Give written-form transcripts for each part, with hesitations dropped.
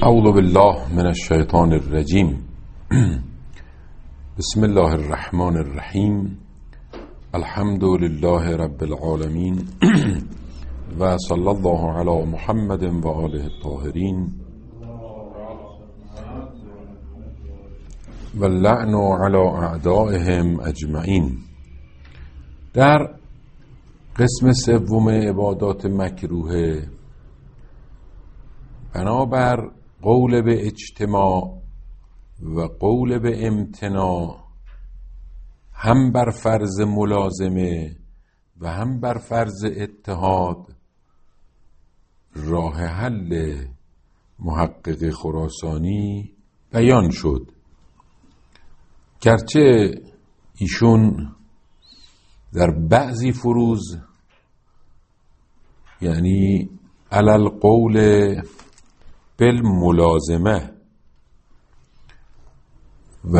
اعوذ بالله من الشیطان الرجیم. بسم الله الرحمن الرحیم. الحمد لله رب العالمین و صلی الله علی محمد و آله الطاهرین و اللعن علی اعدائهم اجمعین. در قسم سوم عبادات مکروه، بنابر قول به اجتماع و قول به امتناع، هم بر فرض ملازمه و هم بر فرض اتحاد، راه حل محقق خراسانی بیان شد. گرچه ایشون در بعضی فروض، یعنی علل قول بالملازمه و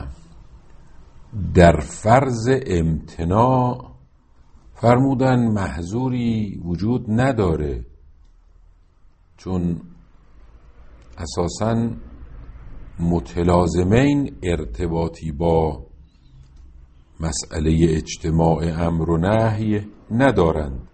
در فرض امتناع، فرمودن محظوری وجود نداره، چون اساساً متلازمین ارتباطی با مسئله اجتماع امر و نهی ندارند.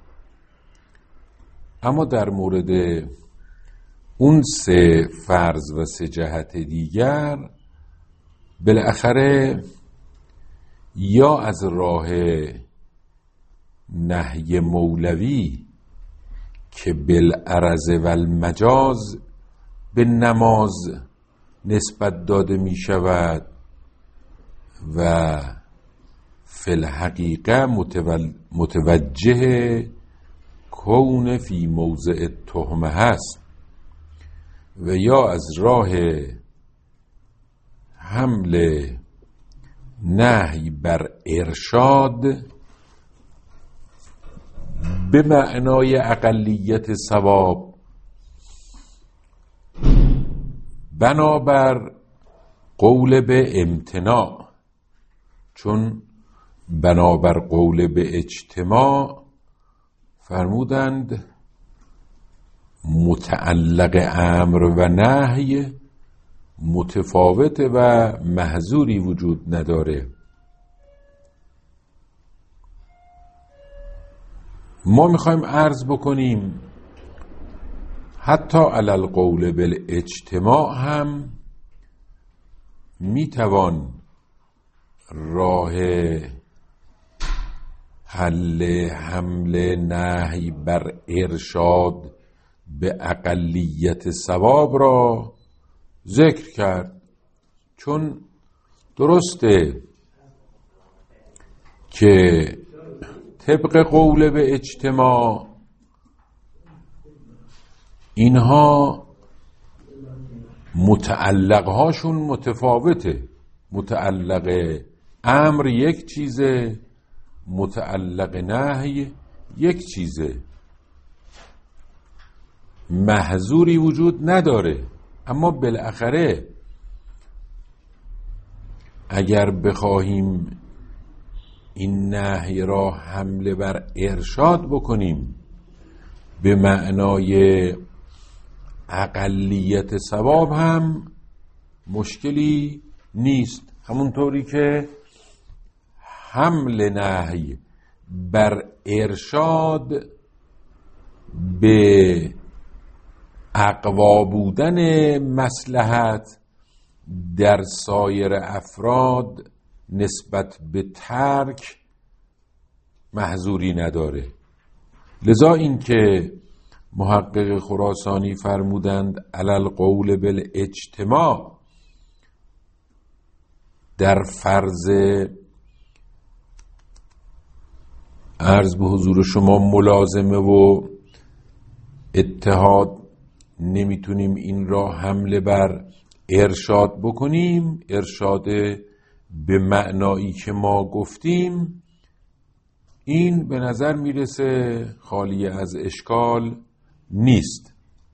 اما در مورد اون سه فرض و سه جهت دیگر، بالاخره یا از راه نهی مولوی که بالعرض و المجاز به نماز نسبت داده می شود و فی الحقیقه متوجه کون فی موضع تهمه هست، و یا از راه حمل نهی بر ارشاد به معنای اقلیت ثواب، بنابر قول به امتناع، چون بنابر قول به اجتماع فرمودند متعلق امر و نهی متفاوته و محظوری وجود نداره. ما میخوایم عرض بکنیم حتی علی القول بالاجتماع هم میتوان راه حمل نهی بر ارشاد به اقلیت ثواب را ذکر کرد، چون درسته که طبق قول به اجتماع اینها متعلقهاشون متفاوته. متعلق امر یک چیزه، متعلق نهی یک چیزه، محظوری وجود نداره. اما بالاخره اگر بخواهیم این نهی را حمله بر ارشاد بکنیم به معنای اقلیت ثواب، هم مشکلی نیست. همونطوری که حمل نهی بر ارشاد به اقوا بودن مصلحت در سایر افراد نسبت به ترک محظوری نداره. لذا این که محقق خراسانی فرمودند علی القول بالاجتماع در فرض عرض به حضور شما ملازمه و اتحاد نمیتونیم این را حمله بر ارشاد بکنیم، ارشاد به معنایی که ما گفتیم، این به نظر میرسه خالی از اشکال نیست.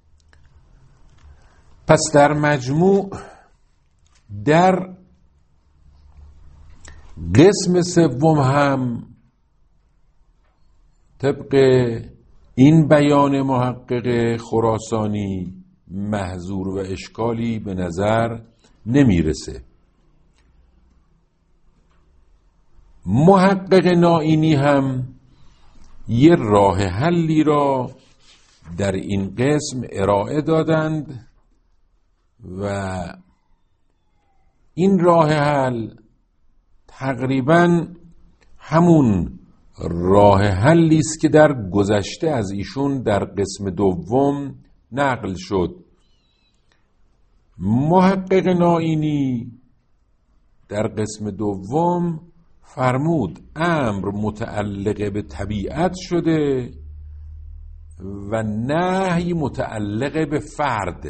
پس در مجموع در قسم سوم هم طبق این بیان محقق خراسانی محظور و اشکالی به نظر نمیرسه. محقق نائینی هم یه راه حلی را در این قسم ارائه دادند و این راه حل تقریباً همون راه حلی است که در گذشته از ایشون در قسم دوم نقل شد. محقق نائینی در قسم دوم فرمود امر متعلق به طبیعت شده و نهی متعلق به فرد.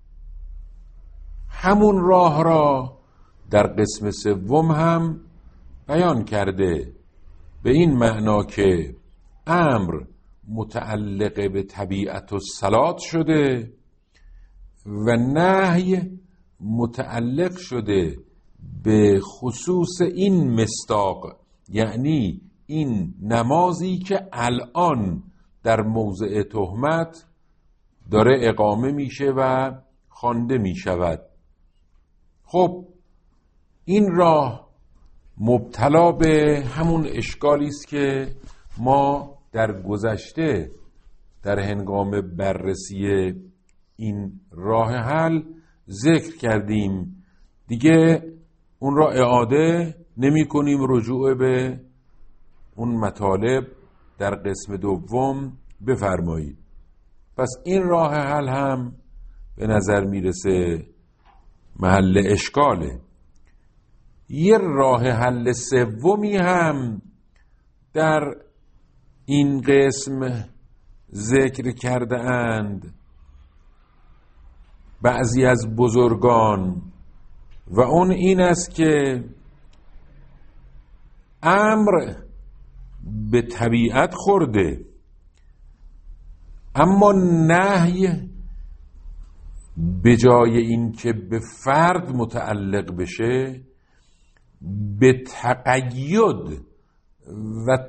همون راه را در قسم سوم هم بیان کرده، به این معنا که امر متعلق به طبیعت الصلات شده و نهی متعلق شده به خصوص این مصداق، یعنی این نمازی که الان در موضع تهمت داره اقامه میشه و خوانده میشود. خب این راه مبتلا به همون اشکالی است که ما در گذشته در هنگام بررسی این راه حل ذکر کردیم. دیگه اون را اعاده نمی کنیم، رجوع به اون مطالب در قسم دوم بفرمایید. پس این راه حل هم به نظر میرسه محل اشکاله. یه راه حل سومی هم در این قسم ذکر کرده اند بعضی از بزرگان و اون این است که امر به طبیعت خورده اما نهی به جای این که به فرد متعلق بشه به تقید و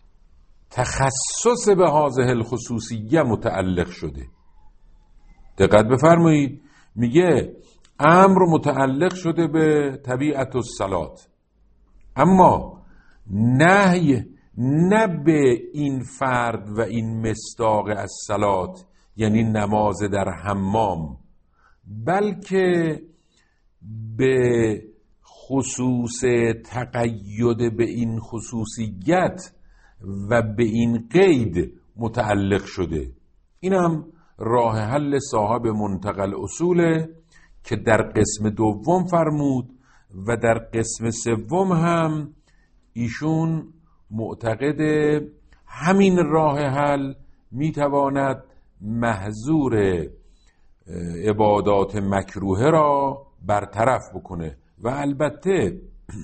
تخصص به هذه الخصوصیه متعلق شده. دقت بفرمایید، میگه امر متعلق شده به طبیعت الصلات اما نهی نه به این فرد و این مصداق از صلات، یعنی نماز در حمام، بلکه به خصوص تقید به این خصوصیت و به این قید متعلق شده. اینم راه حل صاحب منتقى الاصول که در قسم دوم فرمود و در قسم سوم هم ایشون معتقد همین راه حل میتواند محظور عبادات مکروهه را برطرف بکنه. و البته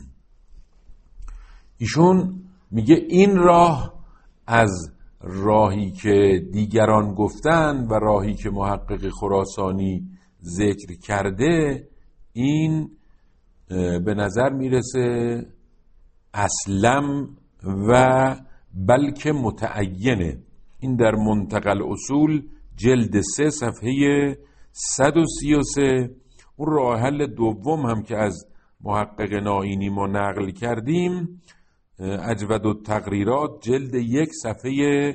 ایشون میگه این راه از راهی که دیگران گفتن و راهی که محقق خراسانی ذکر کرده، این به نظر میرسه اسلم و بلکه متعینه. این در منتقى الاصول جلد 3 صفحه 133. اون راه حل دوم هم که از محقق نائینی ما نقل کردیم، اجود التقریرات جلد 1 صفحه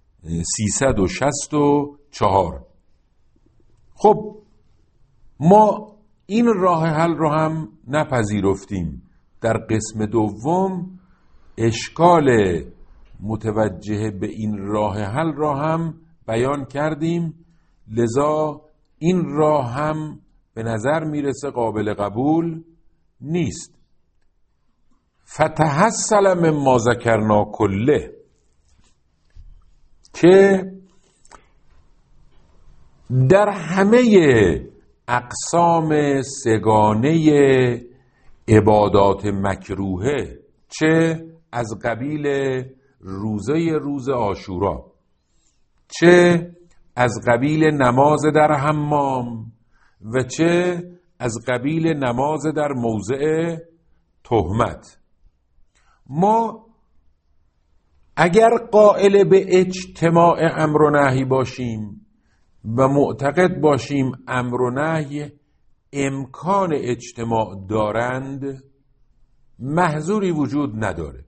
364. خب ما این راه حل رو هم نپذیرفتیم. در قسم دوم اشکال متوجه به این راه حل را هم بیان کردیم، لذا این راه هم به نظر میرسه قابل قبول نیست. فتحصل مما ذکرنا کله، که در همه اقسام سگانه عبادات مکروهه، چه از قبیل روز عاشورا، چه از قبیل نماز در حمام و چه از قبیل نماز در موضع تهمت، ما اگر قائل به اجتماع امر و نهی باشیم و معتقد باشیم امر و نهی امکان اجتماع دارند، محظوری وجود نداره.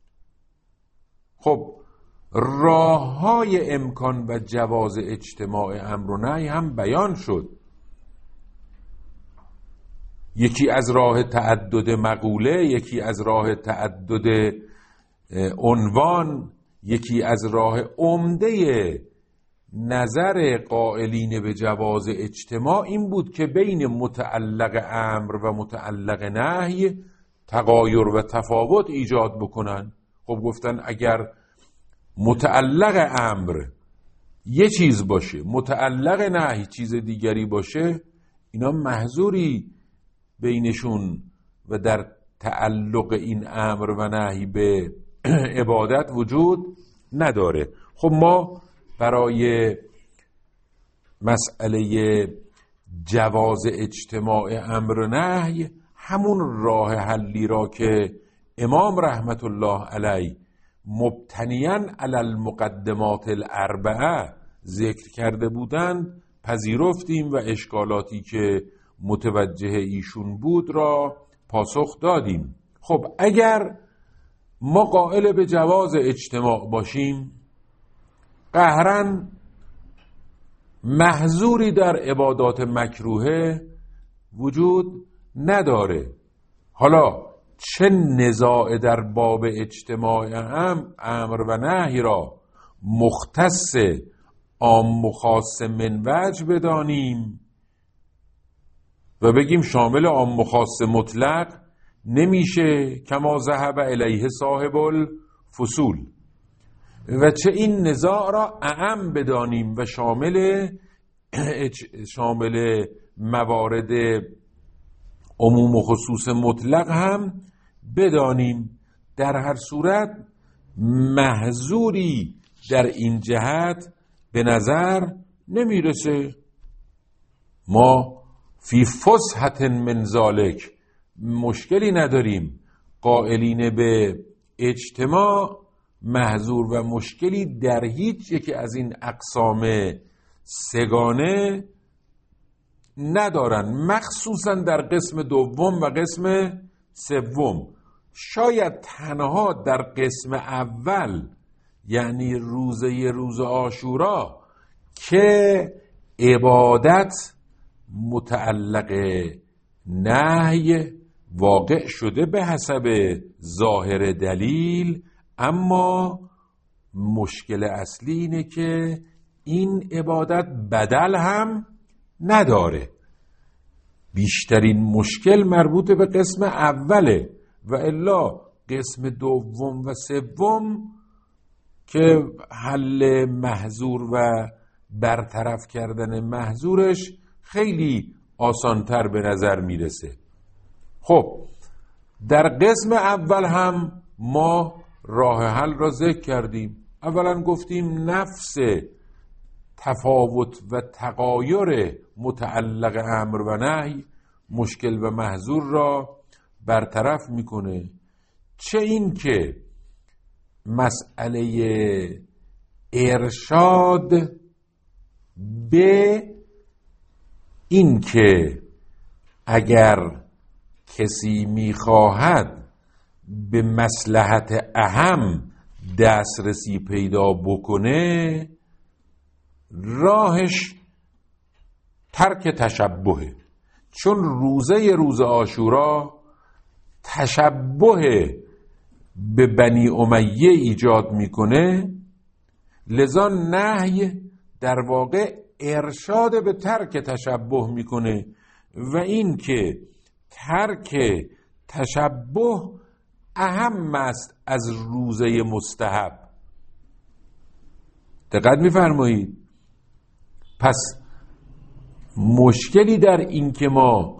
خب راه‌های امکان و جواز اجتماع امر و نهی هم بیان شد. یکی از راه تعدد مقوله، یکی از راه تعدد عنوان، یکی از راه عمده نظر قائلین به جواز اجتماع این بود که بین متعلق امر و متعلق نهی تغایر و تفاوت ایجاد بکنن. خب گفتن اگر متعلق امر یه چیز باشه، متعلق نهی چیز دیگری باشه، اینا محظوری بینشون و در تعلق این امر و نهی به عبادت وجود نداره. خب ما برای مسئله جواز اجتماع امر و نهی همون راه حلی را که امام رحمت الله علیه مبتنیاً علی المقدمات الاربعه ذکر کرده بودند پذیرفتیم و اشکالاتی که متوجه ایشون بود را پاسخ دادیم. خب اگر ما قائل به جواز اجتماع باشیم، قهرن محظوری در عبادات مکروهه وجود نداره. حالا چه نزاع در باب اجتماع امر و نهی را مختص عام و خاص من وجه بدانیم و بگیم شامل عام و خاص مطلق نمیشه کما ذهب الیه صاحب الفصول، و چه این نزاع را اعم بدانیم و شامل موارد عموم و خصوص مطلق هم بدانیم. در هر صورت محظوری در این جهت به نظر نمیرسه. ما فی فسحت من ذالک مشکلی نداریم، قائلین به اجتماع محظور و مشکلی در هیچ یکی از این اقسام سگانه ندارن، مخصوصا در قسم دوم و قسم سوم. شاید تنها در قسم اول یعنی روز عاشورا که عبادت متعلق نهی واقع شده به حسب ظاهر دلیل، اما مشکل اصلی اینه که این عبادت بدل هم نداره. بیشترین مشکل مربوط به قسم اوله و الا قسم دوم و سوم که حل محظور و برطرف کردن محظورش خیلی آسانتر به نظر میرسه. خب در قسم اول هم ما راه حل را ذکر کردیم. اولا گفتیم نفس تفاوت و تغایر متعلق امر و نهی مشکل و محظور را برطرف میکنه. چه این که مسئله ارشاد به این که اگر کسی میخواهد به مصلحت اهم دسترسی پیدا بکنه، راهش ترک تشبهه. چون روز عاشورا تشبه به بنی امیه ایجاد میکنه، لذا نهی در واقع ارشاد به ترک تشبه میکنه و این که ترک تشبه اهم است از روزه مستحب. دقت میفرمایید؟ پس مشکلی در این که ما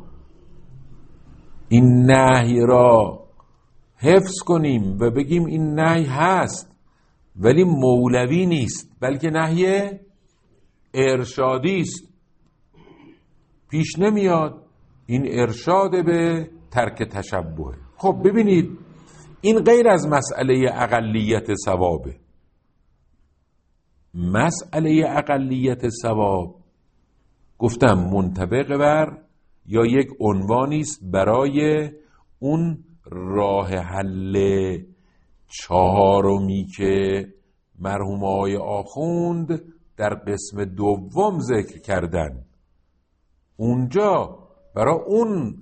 این نهی را حفظ کنیم و بگیم این نهی هست ولی مولوی نیست بلکه نهی ارشادی است، پیش نمیاد. این ارشاد به ترک تشبه. خب ببینید این غیر از مسئله اقلیت ثوابه. مسئله اقلیت ثواب گفتم منطبق بر یا یک عنوانی است برای اون راه حل چهارمی که مرحوم آقای آخوند در قسم دوم ذکر کردن. اونجا برای اون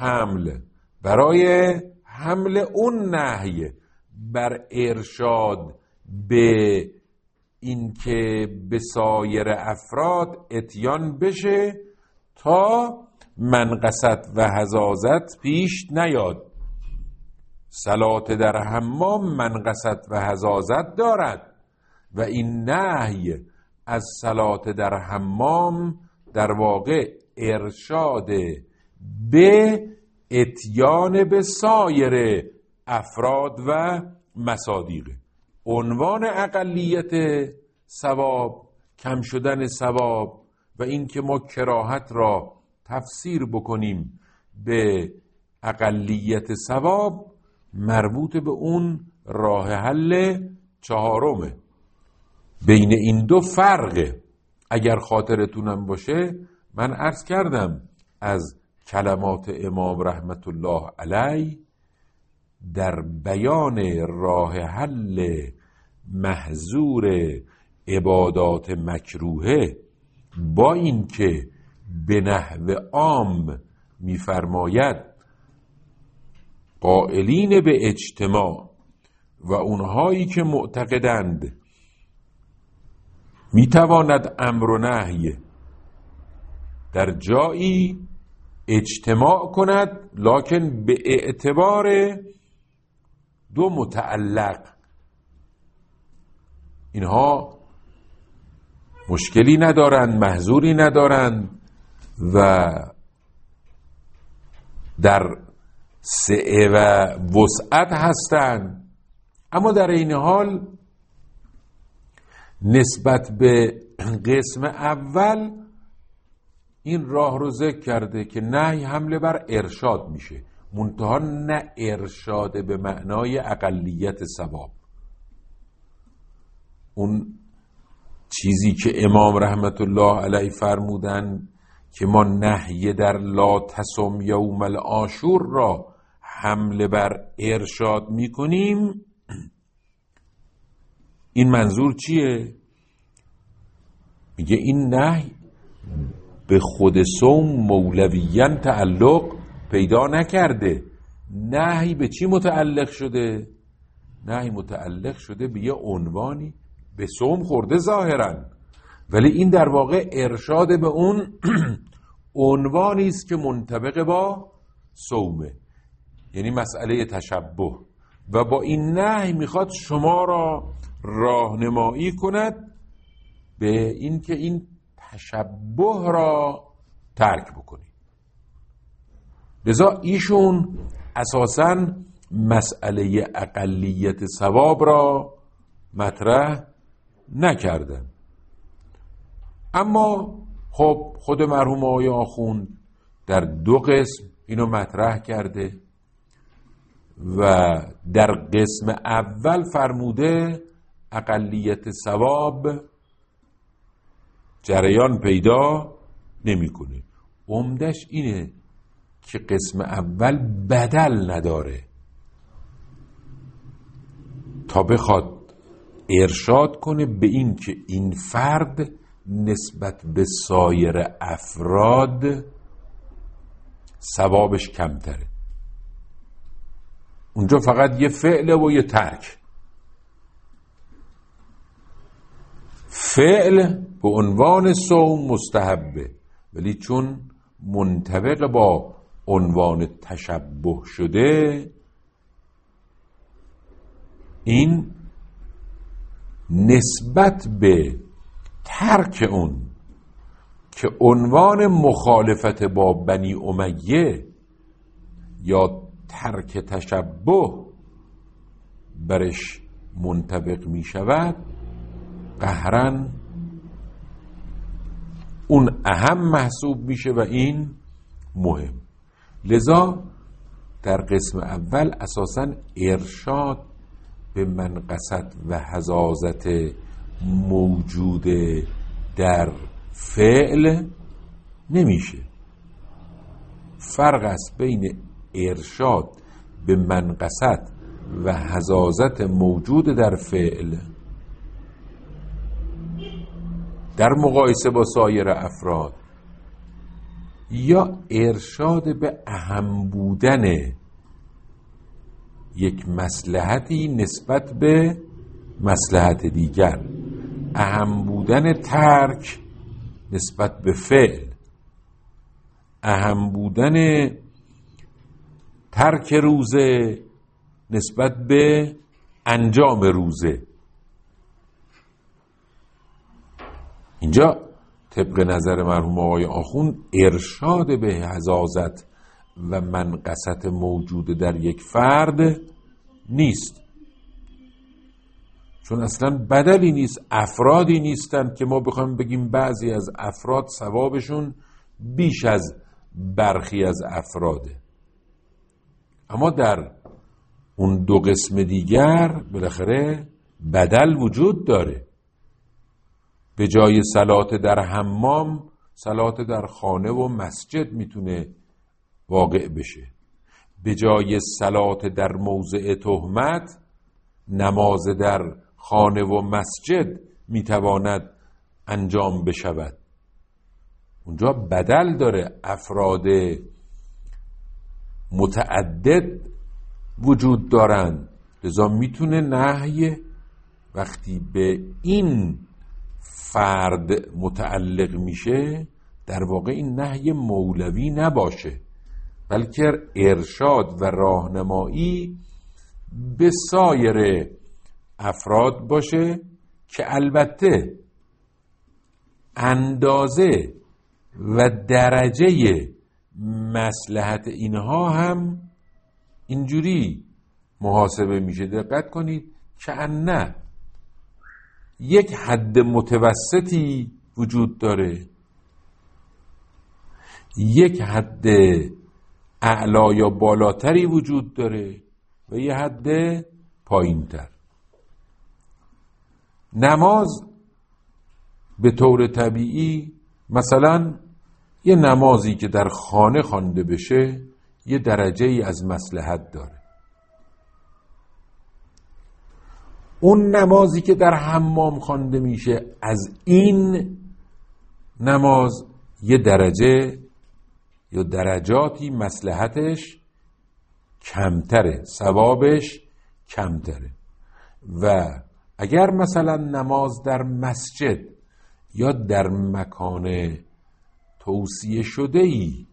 برای حمل اون نهی بر ارشاد به این که به سایر افراد اتیان بشه تا منقصت و حزازت پیش نیاد. صلات در حمام منقصت و حزازت دارد و این نهی از صلات در حمام در واقع ارشاد به اتیان به سایر افراد و مصادیق. عنوان اقلیت ثواب، کم شدن ثواب و این که ما کراهت را تفسیر بکنیم به اقلیت ثواب مربوط به اون راه حل چهارمه. بین این دو فرقه. اگر خاطرتونم باشه من عرض کردم از کلمات امام رحمت الله علیه در بیان راه حل محظور عبادات مکروهه با اینکه به نحو عام می‌فرماید قائلین به اجتماع و اونهایی که معتقدند میتواند امر و نهی در جایی اجتماع کند لکن به اعتبار دو متعلق. اینها مشکلی ندارند، محظوری ندارند و در سعه و وسعت هستند، اما در این حال نسبت به قسم اول این راه رو ذکر کرده که نهی حمله بر ارشاد میشه، منتها نه ارشاد به معنای اقلیت ثواب. اون چیزی که امام رحمت الله علیه فرمودن که ما نهی در لا تصم یوم العاشور را حمله بر ارشاد میکنیم، این منظور چیه؟ میگه این نهی به خود صوم مولویاً تعلق پیدا نکرده. نهی به چی متعلق شده؟ نهی متعلق شده به یه عنوانی به صوم خورده ظاهراً، ولی این در واقع ارشاد به اون عنوانی است که منطبق با صومه، یعنی مسئله تشبه، و با این نهی میخواد شما را راهنمایی کند به این که این تشبه را ترک بکنید. لذا ایشون اساساً مسئله اقلیت ثواب را مطرح نکردن. اما خب خود مرحوم آقای آخوند در دو قسم اینو مطرح کرده و در قسم اول فرموده اقلیت ثواب جریان پیدا نمیکنه. عمدش اینه که قسم اول بدل نداره تا بخواد ارشاد کنه به این که این فرد نسبت به سایر افراد ثوابش کمتره. اونجا فقط یه فعل و یه ترک. فعل به عنوان صوم مستحبه، ولی چون منطبق با عنوان تشبه شده، این نسبت به ترک اون که عنوان مخالفت با بنی امیه یا ترک تشبه برش منطبق می شود، قهرن اون اهم محسوب میشه و این مهم. لذا در قسم اول اساساً ارشاد به منقصت و حزازت موجود در فعل نمیشه. فرق است بین ارشاد به منقصت و حزازت موجود در فعل در مقایسه با سایر افراد یا ارشاد به اهم بودن یک مصلحتی نسبت به مصلحت دیگر، اهم بودن ترک نسبت به فعل، اهم بودن ترک روزه نسبت به انجام روزه. اینجا طبق نظر مرحوم آقای آخوند ارشاد به حزازت و منقصت موجود در یک فرد نیست، چون اصلا بدلی نیست، افرادی نیستن که ما بخوایم بگیم بعضی از افراد ثوابشون بیش از برخی از افراده. اما در اون دو قسم دیگر بالاخره بدل وجود داره. به جای صلات در حمام صلات در خانه و مسجد میتونه واقع بشه. به جای صلات در موضع تهمت نماز در خانه و مسجد میتواند انجام بشود. اونجا بدل داره، افراد متعدد وجود دارند، لذا میتونه نهی وقتی به این فرد متعلق میشه در واقع این نهی مولوی نباشه، بلکه ارشاد و راهنمایی به سایر افراد باشه که البته اندازه و درجه مصلحت اینها هم اینجوری محاسبه میشه. دقت کنید که نه یک حد متوسطی وجود داره، یک حد اعلا یا بالاتری وجود داره و یه حد پایینتر. نماز به طور طبیعی مثلا یه نمازی که در خانه خوانده بشه یه درجه ای از مصلحت داره. اون نمازی که در حمام خوانده میشه از این نماز یه درجه یا درجاتی مصلحتش کمتره، ثوابش کمتره. و اگر مثلا نماز در مسجد یا در مکان توصیه شده‌ای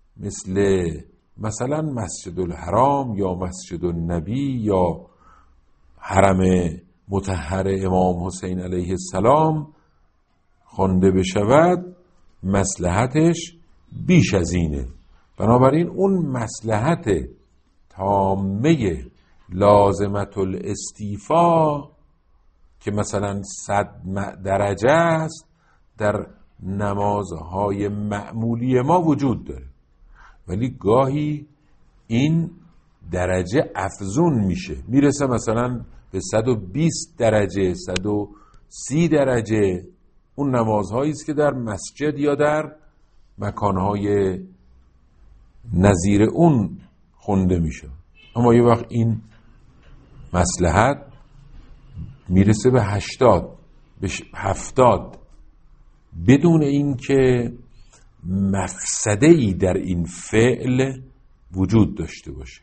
مثلا مسجد الحرام یا مسجد النبی یا حرم مطهر امام حسین علیه السلام خوانده بشود مصلحتش بیش از اینه. بنابراین اون مصلحت تامه لازمت الاستیفا که مثلا 100 درجه است در نمازهای معمولی ما وجود داره، ولی گاهی این درجه افزون میشه، میرسه مثلا به 120 درجه 130 درجه. اون نمازهایی است که در مسجد یا در مکانهای نظیر اون خونده میشه. اما یه وقت این مصلحت میرسه به 80 به 70 بدون اینکه مفسده‌ای در این فعل وجود داشته باشه.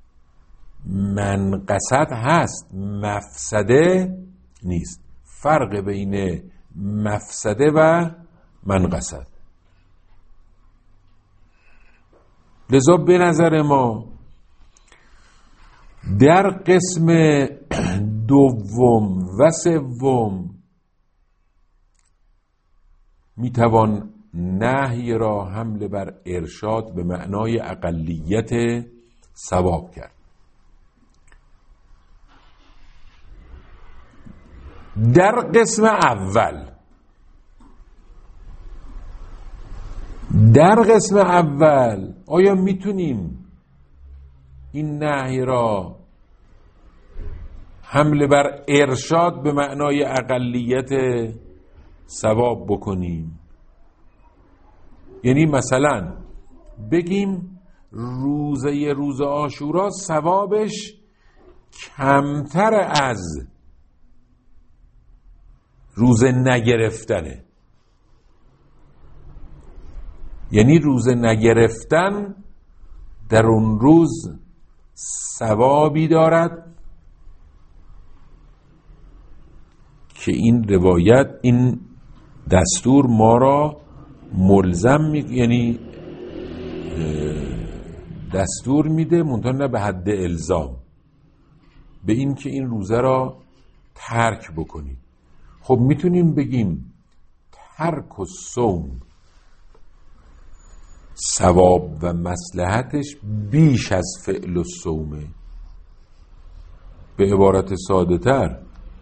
منقصت هست، مفسده نیست. فرق بین مفسده و منقصت. لذا به نظر ما در قسم دوم و سوم میتوان نهی را حمل بر ارشاد به معنای اقلیت ثواب کرد. در قسم اول آیا میتونیم این نهی را حمل بر ارشاد به معنای اقلیت ثواب بکنیم؟ یعنی مثلا بگیم روز عاشورا ثوابش کمتر از روز نگرفتنه. یعنی روز نگرفتن در اون روز ثوابی دارد که این روایت، این دستور ما را ملزم یعنی دستور میده، منتها نه به حد الزام، به این که این روزه را ترک بکنید. خب میتونیم بگیم ترک الصوم ثواب و مصلحتش بیش از فعل الصومه. به عبارت ساده تر،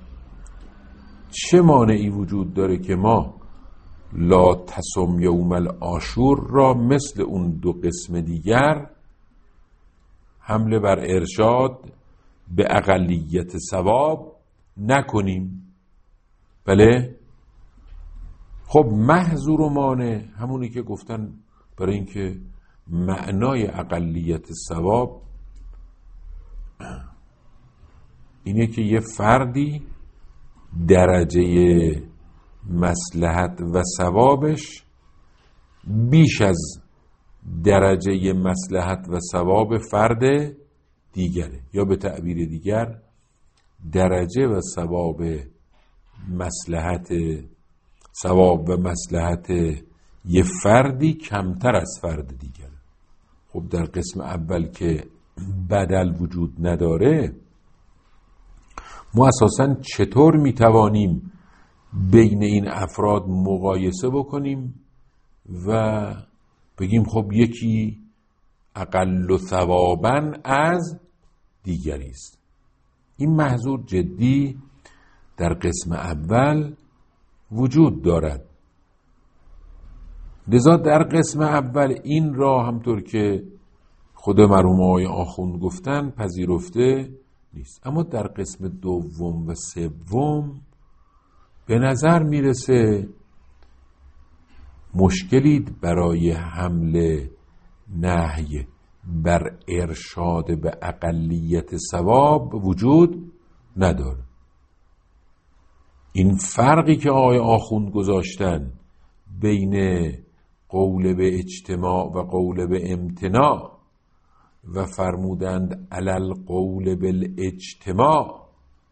چه مانعی وجود داره که ما لا تصم یوم العاشور را مثل اون دو قسم دیگر حمله بر ارشاد به اقلیت ثواب نکنیم؟ بله. خب محظور و مانع همونی که گفتن، برای اینکه معنای اقلیت ثواب اینه که یه فردی درجه مصلحت و ثوابش بیش از درجه مصلحت و ثواب فرد دیگره، یا به تعبیر دیگر درجه و ثواب و مصلحت یه فردی کمتر از فرد دیگره. خب در قسم اول که بدل وجود نداره، ما اساساً چطور میتوانیم بین این افراد مقایسه بکنیم و بگیم خب یکی اقل ثواباً از دیگری است؟ این محظور جدی در قسم اول وجود دارد. لذا در قسم اول این را همطور که خود مرحوم آقای آخوند گفتن پذیرفته نیست. اما در قسم دوم و سوم به نظر میرسه مشکلی برای حمل نهی بر ارشاد به اقلیت ثواب وجود نداره. این فرقی که آقای آخوند گذاشتن بین قول به اجتماع و قول به امتناع و فرمودند علل قول بالاجتماع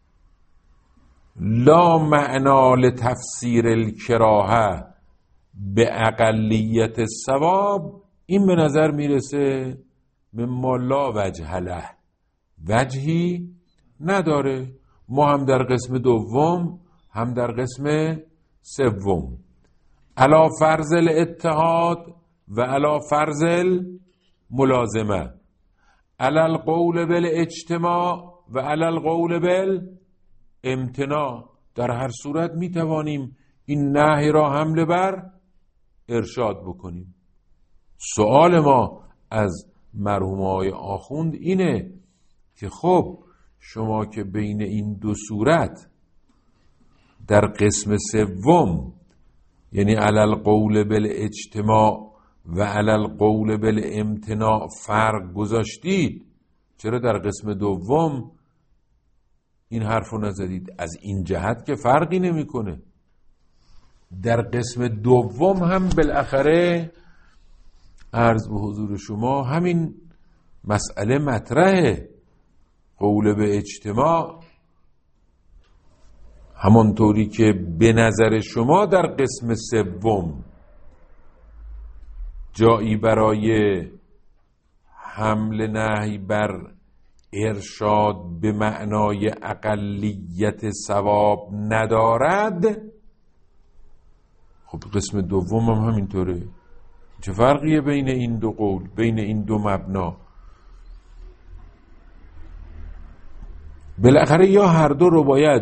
لا معنا لتفسیر الکراهه به اقلیت ثواب، این به نظر میرسه مما لا وجه له، وجهی نداره. ما هم در قسم دوم هم در قسم سوم علا فرض الاتحاد و علا فرض الملازمه، علا القول بالاجتماع و علا القول بالامتناع، در هر صورت می توانیم این نهی را حمله بر ارشاد بکنیم. سوال ما از مرحوم آقای آخوند اینه که خب شما که بین این دو صورت در قسم سوم یعنی علی القول بالاجتماع و علی القول بالامتناع فرق گذاشتید، چرا در قسم دوم این حرفو نزدید؟ از این جهت که فرقی نمیکنه. در قسم دوم هم بالاخره عرض به حضور شما همین مسئله مطرحه. قول به اجتماع همانطوری که به نظر شما در قسم سوم جایی برای حمل نهی بر ارشاد به معنای اقلیت ثواب ندارد، خب قسم دوم هم همینطوره. چه فرقیه بین این دو قول، بین این دو مبنا؟ بالاخره یا هر دو رو باید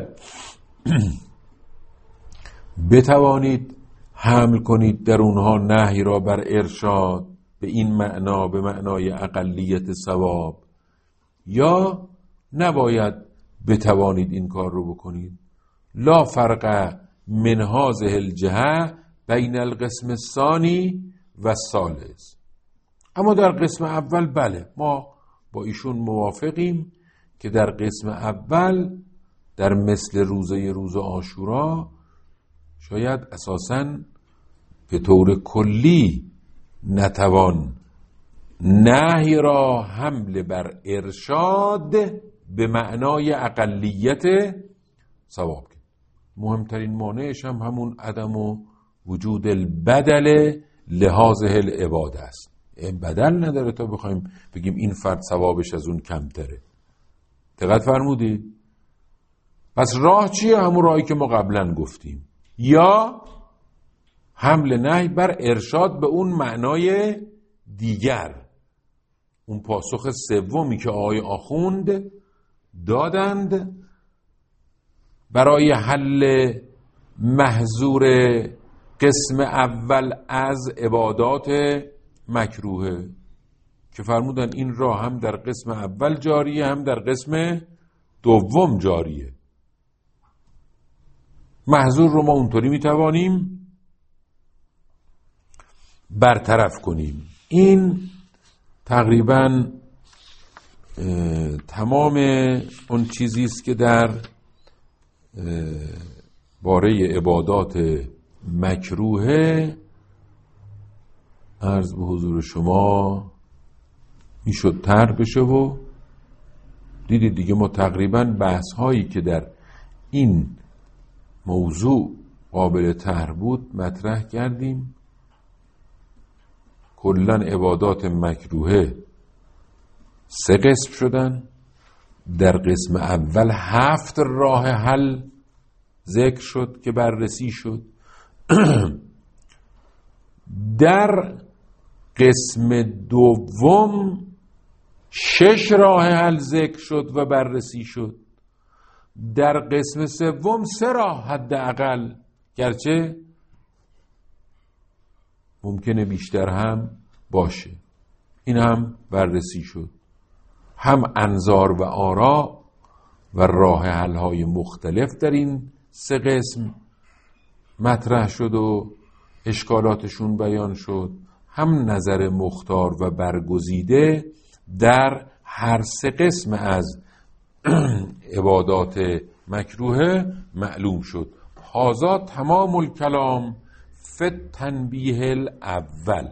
بتوانید حمل کنید در اونها نهی را بر ارشاد به این معنا، به معنای اقلیت ثواب، یا نباید بتوانید این کار رو بکنید. لا فرق من هذه الجهه بین القسم الثانی و ثالث. اما در قسم اول بله، ما با ایشون موافقیم که در قسم اول در مثل روز عاشورا شاید اساساً به طور کلی نتوان نهی را حمل بر ارشاد به معنای اقلیت ثواب کرد. مهمترین مانعش هم همون عدم و وجود البدل لحاظ العباده است. این بدل نداره تا بخوایم بگیم این فرد ثوابش از اون کمتره. دقت فرمودید؟ پس راه چیه؟ همون راهی که ما قبلا گفتیم، یا حمل نهی بر ارشاد به اون معنای دیگر، اون پاسخ سومی که آقای آخوند دادند برای حل محظور قسم اول از عبادات مکروهه، که فرمودن این راه هم در قسم اول جاریه هم در قسم دوم جاریه. محظور رو ما اونطوری میتوانیم برطرف کنیم. این تقریبا تمام اون چیزی است که در باره عبادات مکروهه عرض به حضور شما میشد طرح بشه و دیدید دیگه ما تقریبا بحث هایی که در این موضوع قابل طرح بود مطرح کردیم. کلاً عبادات مکروهه 3 قسم شدن. در قسم اول 7 راه حل ذکر شد که بررسی شد. در قسم دوم 6 راه حل ذکر شد و بررسی شد. در قسم سوم 3 راه حداقل، گرچه ممکنه بیشتر هم باشه، این هم بررسی شد. هم انظار و آرا و راه حل های مختلف در این 3 قسم مطرح شد و اشکالاتشون بیان شد، هم نظر مختار و برگزیده در هر 3 قسم از عبادات مکروه معلوم شد. هذا تمام الکلام فی التنبیه الاول.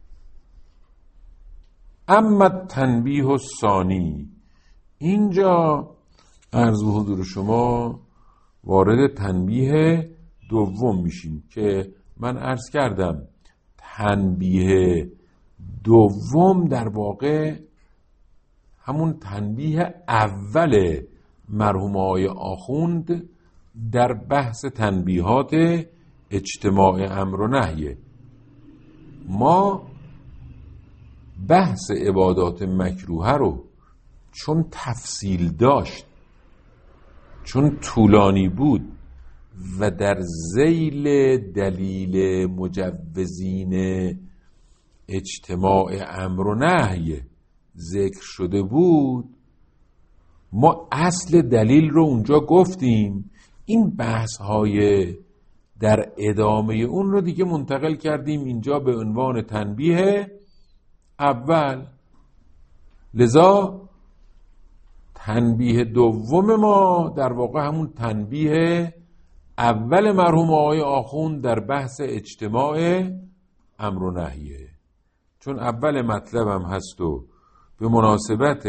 اما التنبیه الثانی، اینجا عرض به حضور شما وارد تنبیه دوم میشیم که من عرض کردم تنبیه دوم در واقع همون تنبیه اول مرحوم آقای آخوند در بحث تنبیهات اجتماع امر و نهیه. ما بحث عبادات مکروه رو چون تفصیل داشت، چون طولانی بود و در ذیل دلیل مجوزین اجتماع امر و نهی ذکر شده بود، ما اصل دلیل رو اونجا گفتیم. این بحث های در ادامه اون رو دیگه منتقل کردیم اینجا به عنوان تنبیه اول. لذا تنبیه دوم ما در واقع همون تنبیه اول مرحوم آقای آخوند در بحث اجتماع امر و نهیه، چون اول مطلبم هست و به مناسبت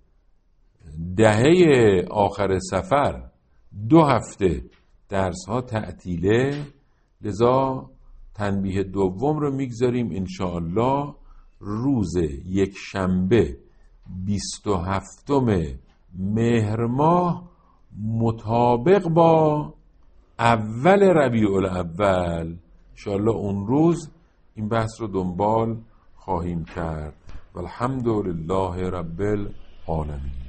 دهه آخر سفر 2 هفته درس ها تعطیله، لذا تنبیه دوم رو میگذاریم انشاءالله روز 1 شنبه 27 مهر ماه مطابق با اول ربیع الاول. انشاءالله اون روز این بحث رو دنبال خواهیم کرد. والحمد لله رب العالمین.